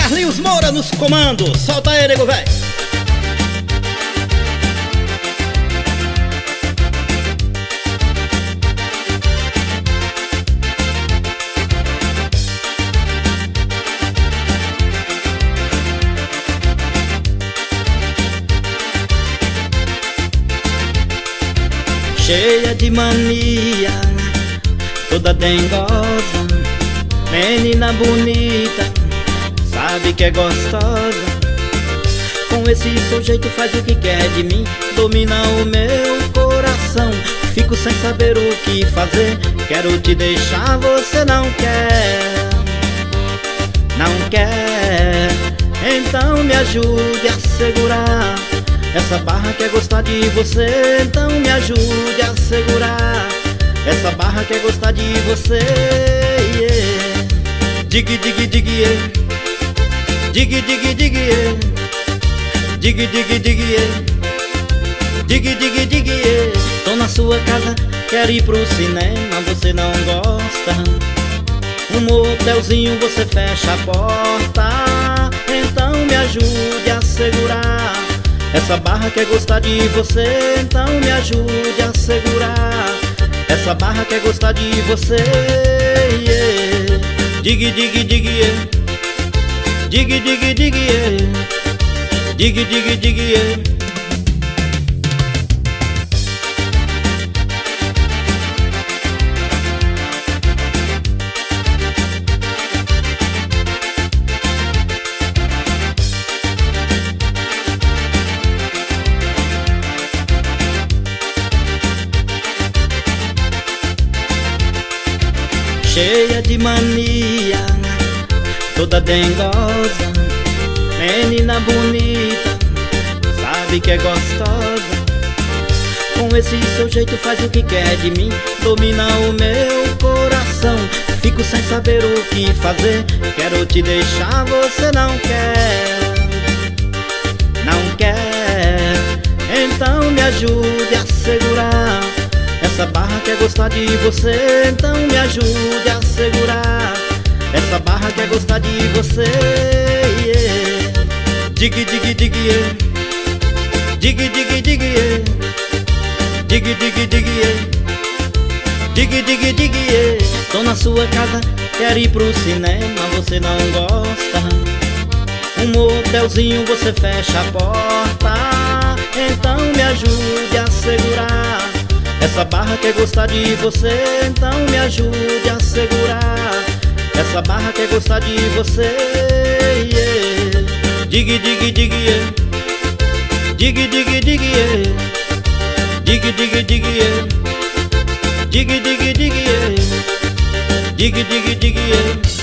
Carlinhos Moura nos comandos. Solta aí, nego velho. Cheia de mania, toda dengosa, menina bonita, sabe que é gostosa. Com esse seu jeito faz o que quer de mim, domina o meu coração. Fico sem saber o que fazer, quero te deixar, você não quer. Não quer, então me ajude a segurar essa barra quer gostar de você, então me ajude a segurar essa barra quer gostar de você, yeah. Dig, dig, dig, yeah. Dig, dig, dig, yeah. Dig, dig, dig, yeah. Dig, dig, dig, yeah. Tô na sua casa, quero ir pro cinema, você não gosta. Um motelzinho, você fecha a porta, então me ajude a segurar essa barra quer gostar de você, então me ajude a segurar essa barra quer gostar de você, yeah. Dig, dig, dig, yeah. Dig, dig, dig, yeah. Dig, dig, dig, yeah. Cheia de mania, toda dengosa, menina bonita, sabe que é gostosa. Com esse seu jeito faz o que quer de mim, domina o meu coração. Fico sem saber o que fazer, quero te deixar, você não quer. Não quer, então me ajude a segurar essa barra quer gostar de você, então me ajude a segurar essa barra quer gostar de você, yeah. Dig, dig, dig, yeah. Dig, dig, dig, yeah. Dig, dig, dig, yeah. Dig, dig, dig, yeah. Tô na sua casa, quero ir pro cinema, você não gosta. Um motelzinho, você fecha a porta, então me ajude a segurar essa barra quer gostar de você, então me ajude a segurar essa barra quer gostar de você, yeah. Dig, dig, dig, yeah. Dig, dig, dig, yeah. Dig, dig, dig, yeah. Dig, dig, dig, yeah. Dig, dig, dig, yeah.